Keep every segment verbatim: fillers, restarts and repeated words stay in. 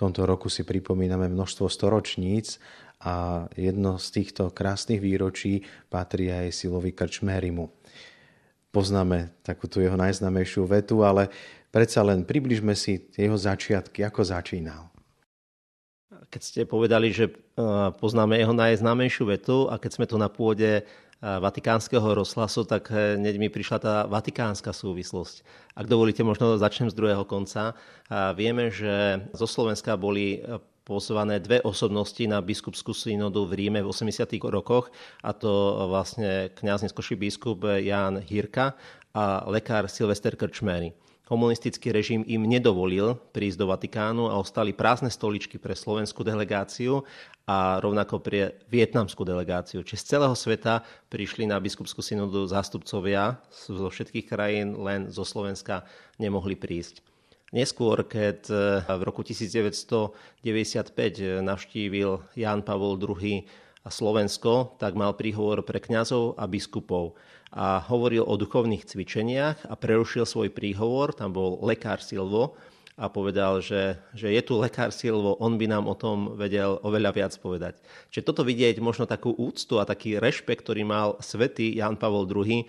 tomto roku si pripomíname množstvo storočníc a jedno z týchto krásnych výročí patrí aj Silvovi Krčmérimu. Poznáme takúto jeho najznámejšiu vetu, ale predsa len približme si jeho začiatky, ako začínal. Keď ste povedali, že poznáme jeho najznámejšiu vetu a keď sme tu na pôde Vatikánskeho rozhlasu, tak hneď mi prišla tá vatikánska súvislosť. Ak dovolíte, možno začnem z druhého konca. Vieme, že zo Slovenska boli pozvané dve osobnosti na biskupskú synodu v Ríme v osemdesiatych rokoch, a to vlastne kňaz, neskôrší biskup Ján Hirka a lekár Silvester Krčméry. Komunistický režim im nedovolil prísť do Vatikánu a ostali prázdne stoličky pre slovenskú delegáciu a rovnako pre vietnamskú delegáciu. Čiže z celého sveta prišli na biskupskú synodu zástupcovia zo všetkých krajín, len zo Slovenska nemohli prísť. Neskôr, keď v roku devätnásťstodeväťdesiatpäť navštívil Ján Pavol druhý Slovensko, tak mal príhovor pre kňazov a biskupov a hovoril o duchovných cvičeniach a prerušil svoj príhovor. Tam bol lekár Silvo a povedal, že, že je tu lekár Silvo, on by nám o tom vedel oveľa viac povedať. Čiže toto vidieť možno takú úctu a taký rešpekt, ktorý mal svätý Ján Pavol druhý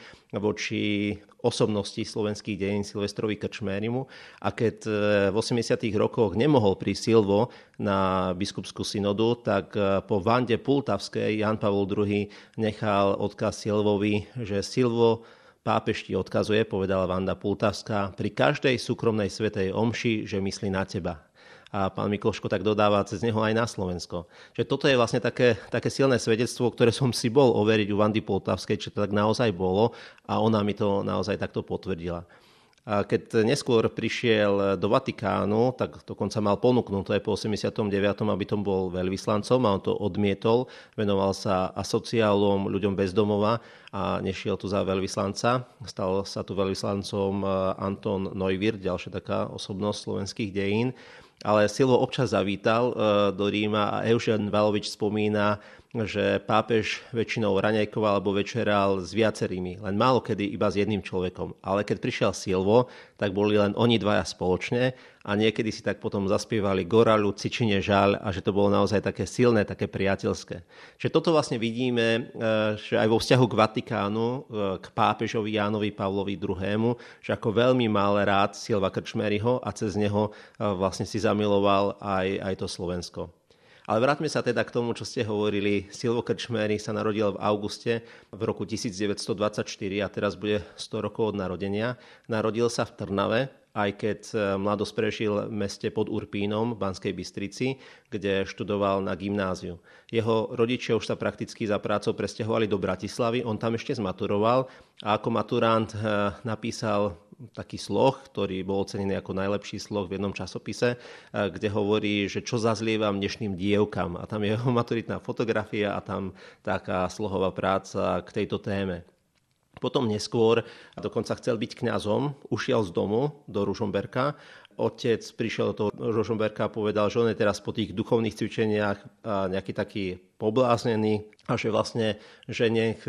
voči osobnosti slovenských dejín Silvestrovi Krčmérimu. A keď v osemdesiatych rokoch nemohol prísť Silvo na biskupskú synodu, tak po Vande Pultavskej Ján Pavol druhý nechal odkaz Silvovi, že Silvo, pápež ti odkazuje, povedala Vanda Pultavská, pri každej súkromnej svätej omši, že myslí na teba. A pán Mikloško tak dodáva cez neho aj na Slovensko. Že toto je vlastne také, také silné svedectvo, ktoré som si bol overiť u Vandy Pultavskej, či to tak naozaj bolo, a ona mi to naozaj takto potvrdila. A keď neskôr prišiel do Vatikánu, tak dokonca mal ponúknuté po osemdesiatom deviatom aby tom bol veľvyslancom, a on to odmietol. Venoval sa asociálom, ľuďom bez domova a nešiel tu za veľvyslanca. Stal sa tu veľvyslancom Anton Neuwirth, ďalšia taká osobnosť slovenských dejín. Ale Silvo občas zavítal do Ríma a Eugen Valovič spomína, že pápež väčšinou raňajkoval alebo večeral s viacerými, len málo kedy iba s jedným človekom. Ale keď prišiel Silvo, tak boli len oni dvaja spoločne a niekedy si tak potom zaspievali Goraľu, Cičine žaľ, a že to bolo naozaj také silné, také priateľské. Čiže toto vlastne vidíme, že aj vo vzťahu k Vatikánu, k pápežovi Jánovi Pavlovi druhému, že ako veľmi mal rád Silva Krčméryho a cez neho vlastne si zamiloval aj, aj to Slovensko. Ale vráťme sa teda k tomu, čo ste hovorili. Silvo Krčméry sa narodil v auguste v roku devätnásťstodvadsaťštyri a teraz bude sto rokov od narodenia. Narodil sa v Trnave, aj keď mladosť prežil v meste pod Urpínom v Banskej Bystrici, kde študoval na gymnáziu. Jeho rodičia už sa prakticky za prácou presťahovali do Bratislavy, on tam ešte zmaturoval a ako maturant napísal taký sloh, ktorý bol ocenený ako najlepší sloh v jednom časopise, kde hovorí, že čo zazlievam dnešným dievkam. A tam je jeho maturitná fotografia a tam taká slohová práca k tejto téme. Potom neskôr dokonca chcel byť kňazom, ušiel z domu do Ružomberka. Otec prišiel do toho Ružomberka a povedal, že on je teraz po tých duchovných cvičeniach nejaký taký pobláznený a že vlastne, že nech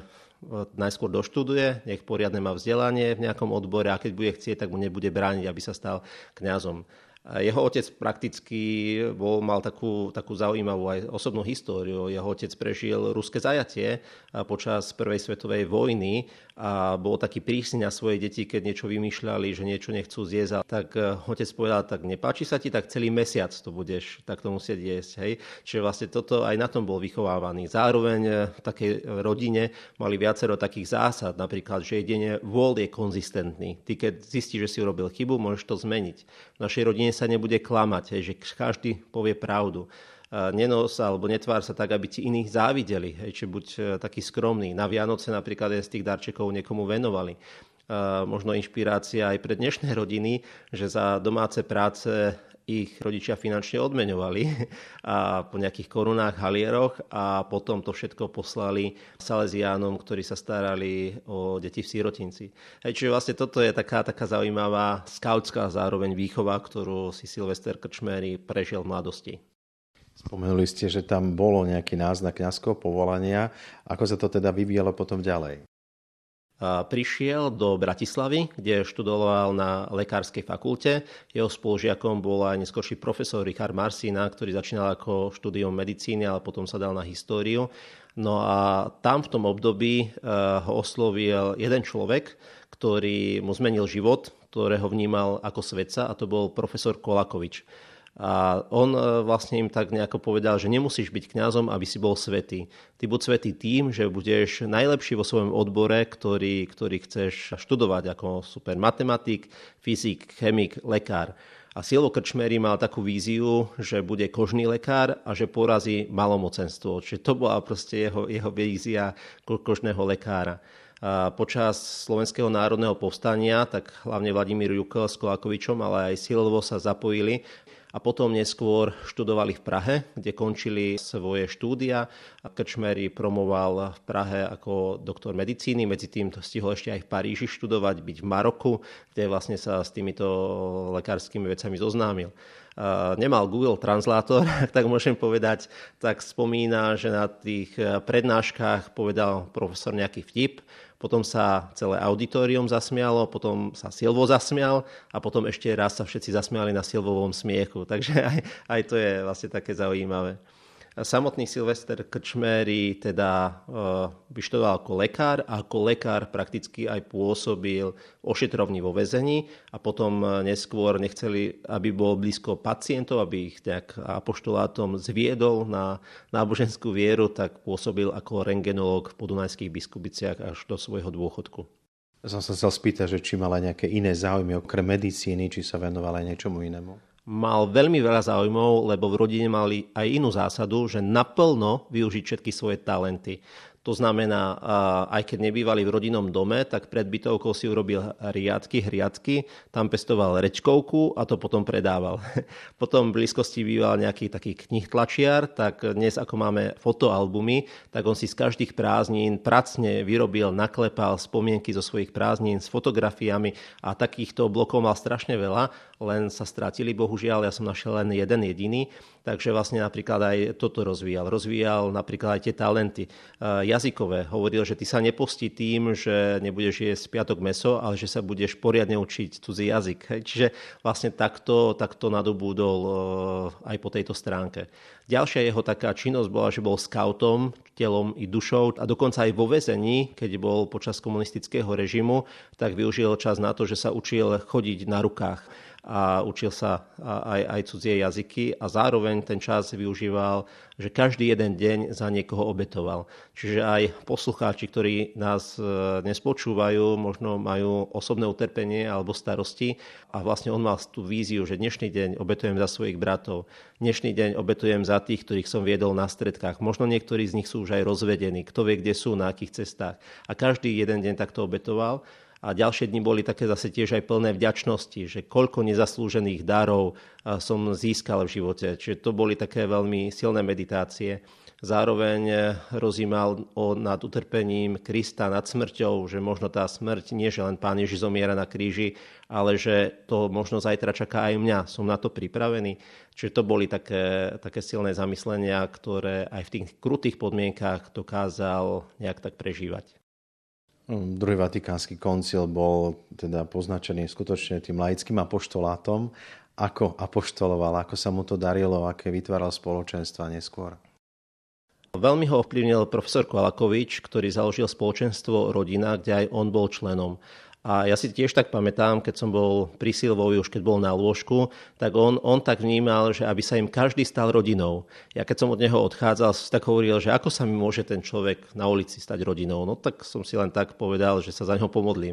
najskôr doštuduje, nech poriadne má vzdelanie v nejakom odbore a keď bude chcieť, tak mu nebude brániť, aby sa stal kňazom. Jeho otec prakticky bol, mal takú, takú zaujímavú aj osobnú históriu. Jeho otec prežil ruské zajatie počas prvej svetovej vojny a bol taký prísny na svoje deti, keď niečo vymýšľali, že niečo nechcú zjesť. Tak otec povedal, tak nepáči sa ti, tak celý mesiac to budeš takto musieť jesť. Hej? Čiže vlastne toto aj na tom bol vychovávaný. Zároveň v takej rodine mali viacero takých zásad, napríklad, že jedine vôľ je konzistentný. Ty keď zistíš, že si urobil chybu, môžeš to zmeniť. V našej rodine sa nebude klamať, hej, že každý povie pravdu. Nenos alebo netvár sa tak, aby ti iných závideli, hej, či buď taký skromný. Na Vianoce napríklad z tých darčekov niekomu venovali. Možno inšpirácia aj pre dnešné rodiny, že za domáce práce ich rodičia finančne odmeňovali a po nejakých korunách, halieroch a potom to všetko poslali Salesiánom, ktorí sa starali o deti v sirotinci. Hej, čiže vlastne toto je taká, taká zaujímavá skautská zároveň výchova, ktorú si Silvester Krčméry prežil v mladosti. Spomenuli ste, že tam bolo nejaký náznak kňazského povolania. Ako sa to teda vyvíjalo potom ďalej? Prišiel do Bratislavy, kde študoval na lekárskej fakulte. Jeho spolužiakom bol aj neskorší profesor Richard Marsina, ktorý začínal ako štúdium medicíny, ale potom sa dal na históriu. No a tam v tom období ho oslovil jeden človek, ktorý mu zmenil život, ktorého vnímal ako svetca, a to bol profesor Kolakovič. A on vlastne im tak nejako povedal, že nemusíš byť kňazom, aby si bol svätý. Ty buď svätý tým, že budeš najlepší vo svojom odbore, ktorý, ktorý chceš študovať, ako super matematik, fyzik, chemik, lekár. A Silvo Krčméry mal takú víziu, že bude kožný lekár a že porazí malomocenstvo. Čiže to bola proste jeho, jeho vízia kožného lekára. A počas Slovenského národného povstania, tak hlavne Vladimír Jukl s Kolakovičom, ale aj Silvo sa zapojili a potom neskôr študovali v Prahe, kde končili svoje štúdia. Krčméry promoval v Prahe ako doktor medicíny, medzi tým stihol ešte aj v Paríži študovať, byť v Maroku, kde vlastne sa s týmito lekárskymi vecami zoznámil. Nemal Google Translátor, tak môžem povedať, tak spomína, že na tých prednáškach povedal profesor nejaký vtip, potom sa celé auditorium zasmialo, potom sa Silvo zasmial a potom ešte raz sa všetci zasmiali na Silvovom smiechu. Takže aj, aj to je vlastne také zaujímavé. Samotný Silvester Krčméry teda vyštudoval ako lekár a ako lekár prakticky aj pôsobil v ošetrovni vo väzení a potom neskôr nechceli, aby bol blízko pacientov, aby ich nejak apoštolátom zviedol na náboženskú vieru, tak pôsobil ako rentgenológ v Podunajských Biskupiciach až do svojho dôchodku. Som sa chcel spýtať, že či mal aj nejaké iné záujmy okrem medicíny, či sa venoval aj niečomu inému? Mal veľmi veľa záujmov, lebo v rodine mali aj inú zásadu, že naplno využiť všetky svoje talenty. To znamená, aj keď nebývali v rodinnom dome, tak pred bytovkou si urobil riadky, hriadky, tam pestoval rečkovku a to potom predával. Potom v blízkosti býval nejaký taký knihtlačiar, tak dnes ako máme fotoalbumy, tak on si z každých prázdnin pracne vyrobil, naklepal spomienky zo svojich prázdnin s fotografiami a takýchto blokov mal strašne veľa, len sa stratili, bohužiaľ, ja som našiel len jeden jediný, takže vlastne napríklad aj toto rozvíjal. Rozvíjal napríklad aj tie talenty jazykové. Hovoril, že ty sa nepostí tým, že nebudeš jesť piatok mäso, ale že sa budeš poriadne učiť cudzí jazyk. Čiže vlastne takto, takto nadobúdol aj po tejto stránke. Ďalšia jeho taká činnosť bola, že bol skautom, telom i dušou a dokonca aj vo väzení, keď bol počas komunistického režimu, tak využil čas na to, že sa učil chodiť na rukách a učil sa aj, aj cudzie jazyky a zároveň ten čas využíval, že každý jeden deň za niekoho obetoval. Čiže aj poslucháči, ktorí nás dnes počúvajú, možno majú osobné utrpenie alebo starosti a vlastne on mal tú víziu, že dnešný deň obetujem za svojich bratov, dnešný deň obetujem za tých, ktorých som viedol na stredkách. Možno niektorí z nich sú už aj rozvedení, kto vie, kde sú, na akých cestách. A každý jeden deň takto obetoval. A ďalšie dni boli také zase tiež aj plné vďačnosti, že koľko nezaslúžených darov som získal v živote. Čiže to boli také veľmi silné meditácie. Zároveň rozímal o, nad utrpením Krista, nad smrťou, že možno tá smrť nie, že len Pán Ježiš zomiera na kríži, ale že to možno zajtra čaká aj mňa. Som na to pripravený. Čiže to boli také, také silné zamyslenia, ktoré aj v tých krutých podmienkách dokázal nejak tak prežívať. Druhý vatikánsky koncil bol teda poznačený skutočne tým laickým apoštolátom. Ako apoštoloval, ako sa mu to darilo, aké vytváral spoločenstva neskôr? Veľmi ho ovplyvnil profesor Kolakovič, ktorý založil spoločenstvo Rodina, kde aj on bol členom. A ja si tiež tak pamätám, keď som bol pri Silvovi, už keď bol na lôžku, tak on, on tak vnímal, že aby sa im každý stal rodinou. Ja keď som od neho odchádzal, tak hovoril, že ako sa mi môže ten človek na ulici stať rodinou. No tak som si len tak povedal, že sa za ňo pomodlím.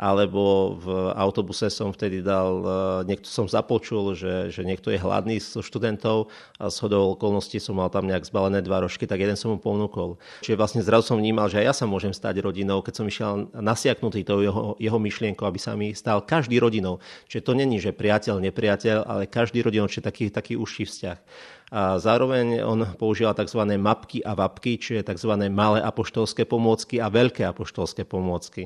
Alebo v autobuse som vtedy dal, niekto som započul, že, že niekto je hladný zo študentov a zhodou okolností som mal tam nejak zbalené dva rožky, tak jeden som mu ponúkol. Čiže vlastne zrazu som vnímal, že aj ja sa môžem stať rodinou, keď som išiel nasiaknutý tou jeho, jeho myšlienkou, aby sa mi stal každý rodinou. Čiže to není, že priateľ, nepriateľ, ale každý rodinou, čiže taký, taký užší vzťah. A zároveň on používal tzv. Mapky a vapky, čiže tzv. Malé apoštolské pomôcky a veľké apoštolské pomôcky.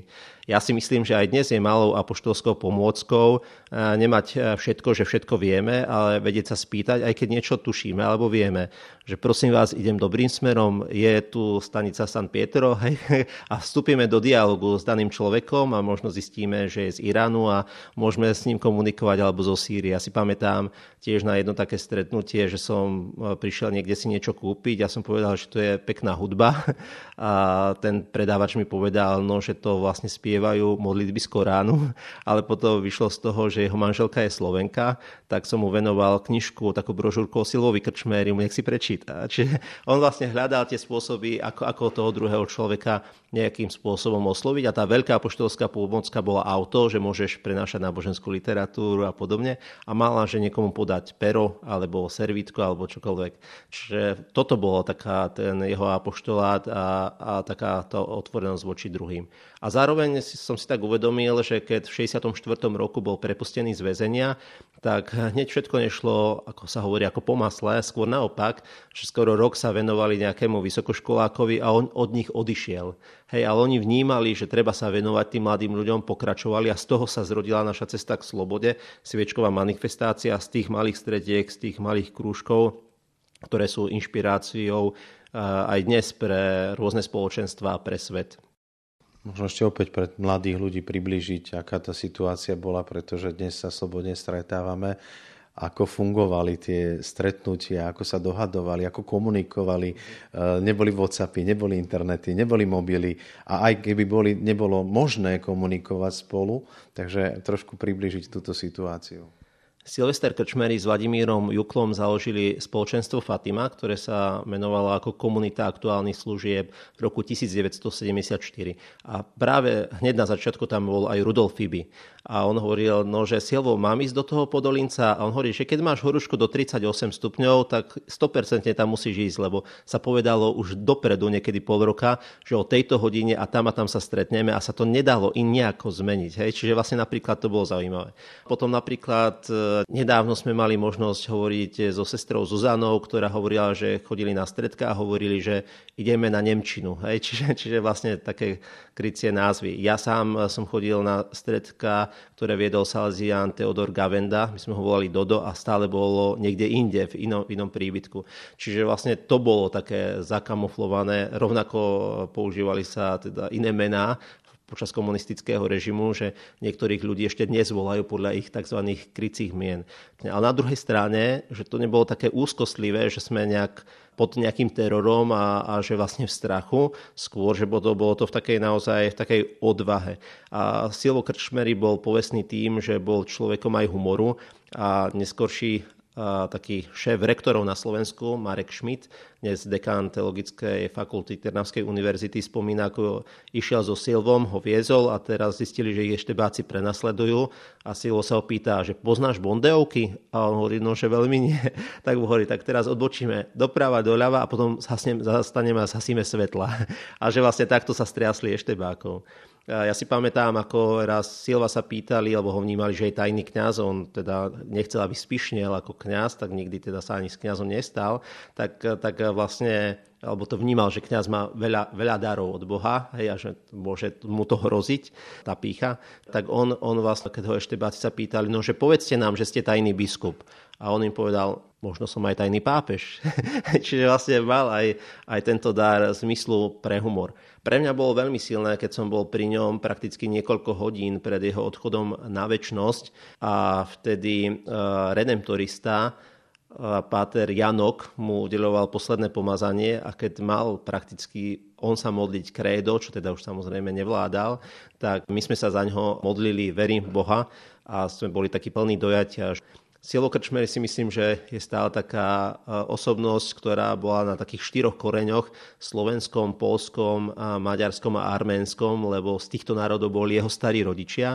Ja si myslím, že aj dnes je malou apoštolskou pomôckou nemať všetko, že všetko vieme, ale vedieť sa spýtať, aj keď niečo tušíme alebo vieme, že prosím vás, idem dobrým smerom, je tu stanica San Pietro, hej, a vstúpime do dialogu s daným človekom a možno zistíme, že je z Iránu a môžeme s ním komunikovať alebo zo Sýrie. Ja si pamätám tiež na jedno také stretnutie, že som prišiel niekde si niečo kúpiť a som povedal, že to je pekná hudba a ten predávač mi povedal, no, že to vlastne spievajú modlitby z Koránu, ale potom vyšlo z toho, že jeho manželka je Slovenka, tak som mu venoval knižku, takú brožúrku o Silvovi Krčmérimu, nech si prečíta. Čiže on vlastne hľadal tie spôsoby, ako, ako toho druhého človeka nejakým spôsobom osloviť a tá veľká apoštolská pomôcka bola auto, že môžeš prenášať náboženskú literatúru a podobne a mala, že niekomu podať pero alebo servítko alebo čokoľvek. Čiže toto bolo taká ten jeho apoštolát a, a taká tá otvorenosť voči druhým. A zároveň som si tak uvedomil, že keď v šesťdesiatom štvrtom roku bol prepustený z väzenia, tak hneď všetko nešlo, ako sa hovorí, ako po masle, skôr naopak, že skoro rok sa venovali nejakému vysokoškolákovi a on od nich odišiel. Hej, ale oni vnímali, že treba sa venovať tým mladým ľuďom, pokračovali a z toho sa zrodila naša cesta k slobode, sviečková manifestácia z tých malých strediek, z tých malých krúžkov, ktoré sú inšpiráciou aj dnes pre rôzne spoločenstvá a pre svet. Možno ešte opäť pre mladých ľudí priblížiť, aká tá situácia bola, pretože dnes sa slobodne stretávame, ako fungovali tie stretnutia, ako sa dohadovali, ako komunikovali. Neboli WhatsAppy, neboli internety, neboli mobily a aj keby boli, nebolo možné komunikovať spolu, takže trošku priblížiť túto situáciu. Silvester Krčméry s Vladimírom Juklom založili spoločenstvo Fatima, ktoré sa menovalo ako Komunita aktuálnych služieb v roku devätnásťstosedemdesiatštyri. A práve hneď na začiatku tam bol aj Rudolf Fibi. A on hovoril, no, že Silvo, mám ísť do toho Podolinca? A on hovorí, že keď máš horúčku do tridsaťosem stupňov, tak sto percent tam musíš ísť, lebo sa povedalo už dopredu, niekedy pol roka, že o tejto hodine a tam a tam sa stretneme a sa to nedalo in nejako zmeniť. Hej? Čiže vlastne napríklad to bolo zaujímavé. Potom napríklad nedávno sme mali možnosť hovoriť so sestrou Zuzanou, ktorá hovorila, že chodili na stredka a hovorili, že ideme na nemčinu. Hej? Čiže, čiže vlastne také krycie názvy. Ja sám som chodil na stredka, ktoré viedol Salesián Theodor Gavenda. My sme ho volali Dodo a stále bolo niekde inde, v inom, v inom príbytku. Čiže vlastne to bolo také zakamuflované. Rovnako používali sa teda iné mená počas komunistického režimu, že niektorých ľudí ešte dnes volajú podľa ich tzv. Krycích mien. Ale na druhej strane, že to nebolo také úzkostlivé, že sme nejak pod nejakým terorom a, a že vlastne v strachu, skôr, že bolo to, bolo to v takej naozaj v takej odvahe. A Silvo Krčméry bol povestný tým, že bol človekom aj humoru a neskorší a taký šéf rektorov na Slovensku, Marek Schmidt, dnes dekán Teologickej fakulty Trnavskej univerzity, spomína, ako išiel so Silvom, ho viezol a teraz zistili, že ich eštebáci prenasledujú a Silvo sa ho pýta, že poznáš Bondeovky? A on hovorí, no, že veľmi nie. Tak hovorí, tak teraz odbočíme doprava, doľava a potom zastaneme a zhasíme svetla. A že vlastne takto sa striasli eštebákov. Ja si pamätám, ako raz Silva sa pýtali, alebo ho vnímali, že je tajný kňaz, on teda nechcel, aby spišnel ako kňaz, tak nikdy teda sa ani s kňazom nestal, tak, tak vlastne, alebo to vnímal, že kňaz má veľa, veľa darov od Boha, hej, a že môže mu to hroziť, tá pýcha, tak on, on vlastne, keď ho eštebáci sa pýtali, no, že povedzte nám, že ste tajný biskup. A on im povedal, možno som aj tajný pápež. Čiže vlastne mal aj, aj tento dar zmyslu pre humor. Pre mňa bolo veľmi silné, keď som bol pri ňom prakticky niekoľko hodín pred jeho odchodom na večnosť a vtedy uh, redemptorista uh, páter Janok mu udeľoval posledné pomazanie a keď mal prakticky on sa modliť krédo, čo teda už samozrejme nevládal, tak my sme sa za ňoho modlili, verím v Boha a sme boli takí plní dojatia. Silvo Krčméry si myslím, že je stále taká osobnosť, ktorá bola na takých štyroch koreňoch, slovenskom, poľskom, maďarskom a arménskom, lebo z týchto národov boli jeho starí rodičia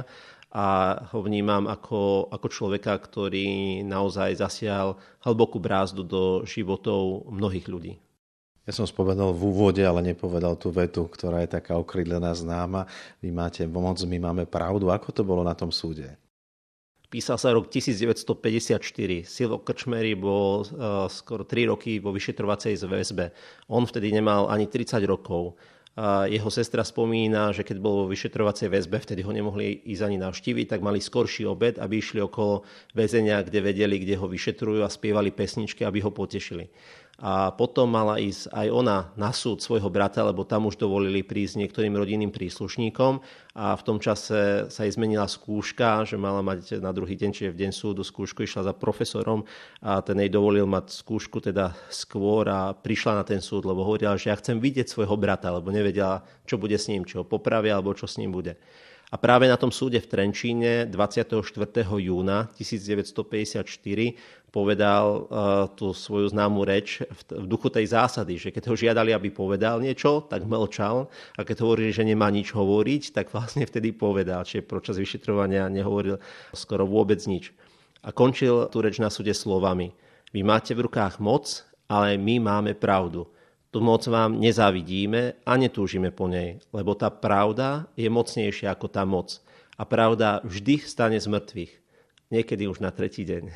a ho vnímam ako, ako človeka, ktorý naozaj zasial hlbokú brázdu do životov mnohých ľudí. Ja som spovedal v úvode, ale nepovedal tú vetu, ktorá je taká okrydlená známa. Vy máte moc, my máme pravdu. Ako to bolo na tom súde? Písal sa rok devätnásťstopäťdesiatštyri. Silvo Krčméry bol uh, skoro tri roky vo vyšetrovacej väzbe. On vtedy nemal ani tridsať rokov. Jeho sestra spomína, že keď bol vo vyšetrovacej väzbe, vtedy ho nemohli ísť ani navštíviť, tak mali skorší obed, aby išli okolo väzenia, kde vedeli, kde ho vyšetrujú a spievali pesničky, aby ho potešili. A potom mala ísť aj ona na súd svojho brata, lebo tam už dovolili prísť niektorým rodinným príslušníkom a v tom čase sa jej zmenila skúška, že mala mať na druhý deň, čiže v deň súdu skúšku, išla za profesorom a ten jej dovolil mať skúšku teda skôr a prišla na ten súd, lebo hovorila, že ja chcem vidieť svojho brata, lebo nevedela, čo bude s ním, či ho popravia alebo čo s ním bude. A práve na tom súde v Trenčíne dvadsiateho štvrtého júna tisícdeväťstopäťdesiatštyri povedal uh, tú svoju známu reč v, v duchu tej zásady, že keď ho žiadali, aby povedal niečo, tak mlčal a keď hovorili, že nemá nič hovoriť, tak vlastne vtedy povedal, čiže počas vyšetrovania nehovoril skoro vôbec nič. A končil tú reč na súde slovami: Vy máte v rukách moc, ale my máme pravdu. Tu moc vám nezávidíme a netúžime po nej, lebo tá pravda je mocnejšia ako tá moc. A pravda vždy vstane z mŕtvych. Niekedy už na tretí deň.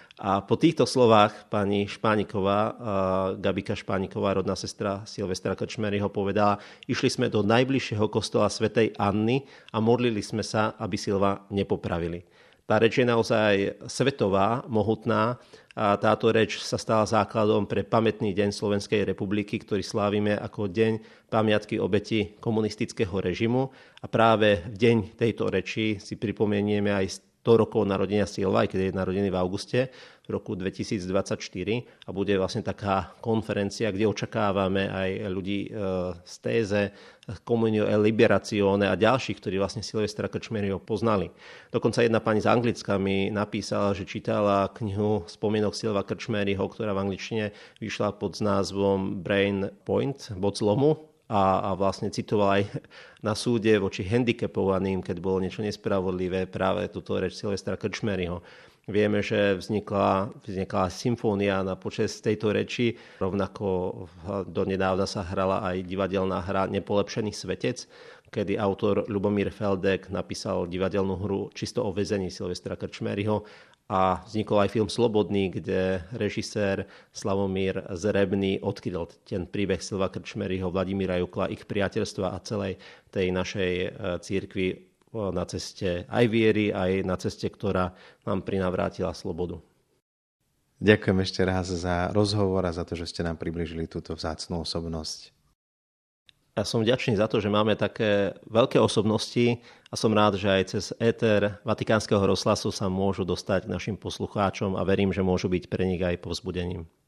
A po týchto slovách pani Špániková, Gabika Špániková, rodná sestra Silvestra Krčmeryho, povedala: Išli sme do najbližšieho kostola svätej Anny a modlili sme sa, aby Silva nepopravili. Tá reč je naozaj svetová, mohutná a táto reč sa stala základom pre pamätný deň Slovenskej republiky, ktorý slávime ako deň pamiatky obeti komunistického režimu. A práve v deň tejto reči si pripomenieme aj sto rokov narodenia Silva, aj keď je narodený v auguste v roku dvetisícdvadsaťštyri a bude vlastne taká konferencia, kde očakávame aj ľudí z Téze, Communio e Liberazione a ďalších, ktorí vlastne Silvestra Krčmeryho poznali. Dokonca jedna pani z Anglicka mi napísala, že čítala knihu Spomienok Silva Krčmeryho, ktorá v angličtine vyšla pod názvom Brain Point, bod zlomu. A, a vlastne citoval aj na súde voči handicapovaným, keď bolo niečo nespravodlivé, práve túto reč Silvestra Krčmeryho. Vieme, že vznikla, vznikla symfónia na počesť tejto reči, rovnako donedávna sa hrala aj divadelná hra Nepolepšený svetec, kedy autor Ľubomír Feldek napísal divadelnú hru čisto o väzení Silvestra Krčmeryho a vznikol aj film Slobodný, kde režisér Slavomír Zrebný odkryl ten príbeh Silva Krčmeryho, Vladimíra Jukla, ich priateľstva a celej tej našej cirkvi na ceste aj viery, aj na ceste, ktorá nám prinavrátila slobodu. Ďakujem ešte raz za rozhovor a za to, že ste nám priblížili túto vzácnu osobnosť. Ja som vďačný za to, že máme také veľké osobnosti a som rád, že aj cez éter Vatikánskeho rozhlasu sa môžu dostať k našim poslucháčom a verím, že môžu byť pre nich aj povzbudením.